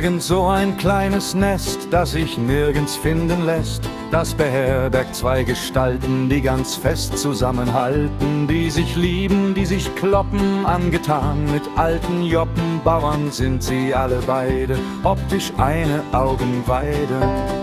Irgend so ein kleines Nest, das sich nirgends finden lässt. Das beherbergt zwei Gestalten, die ganz fest zusammenhalten, die sich lieben, die sich kloppen, angetan mit alten Joppen. Bauern sind sie alle beide, optisch eine Augenweide.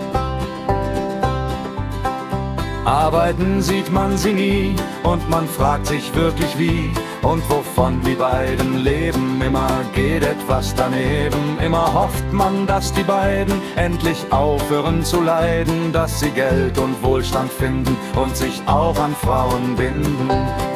Arbeiten sieht man sie nie und man fragt sich wirklich wie und wovon die beiden leben. Immer geht etwas daneben, immer hofft man, dass die beiden endlich aufhören zu leiden, dass sie Geld und Wohlstand finden und sich auch an Frauen binden.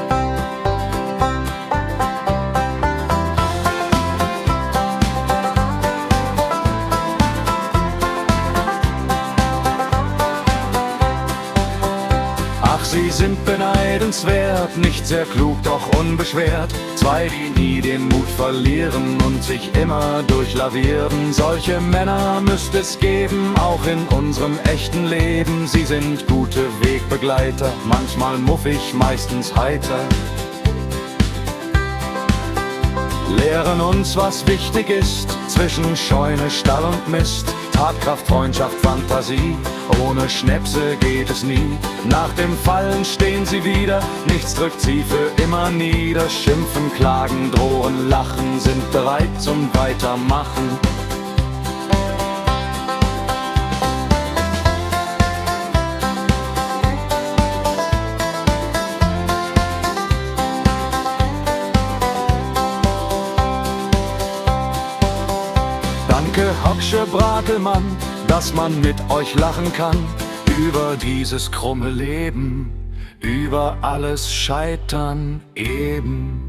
Ach, sie sind beneidenswert, nicht sehr klug, doch unbeschwert. Zwei, die nie den Mut verlieren und sich immer durchlavieren. Solche Männer müsste es geben, auch in unserem echten Leben. Sie sind gute Wegbegleiter, manchmal muffig, meistens heiter. Lehren uns, was wichtig ist, zwischen Scheune, Stall und Mist. Tatkraft, Freundschaft, Fantasie, ohne Schnäpse geht es nie. Nach dem Fallen stehen sie wieder, nichts drückt sie für immer nieder. Schimpfen, klagen, drohen, lachen, sind bereit zum Weitermachen. Danke, Hocksche Bratelmann, dass man mit euch lachen kann über dieses krumme Leben, über alles Scheitern eben.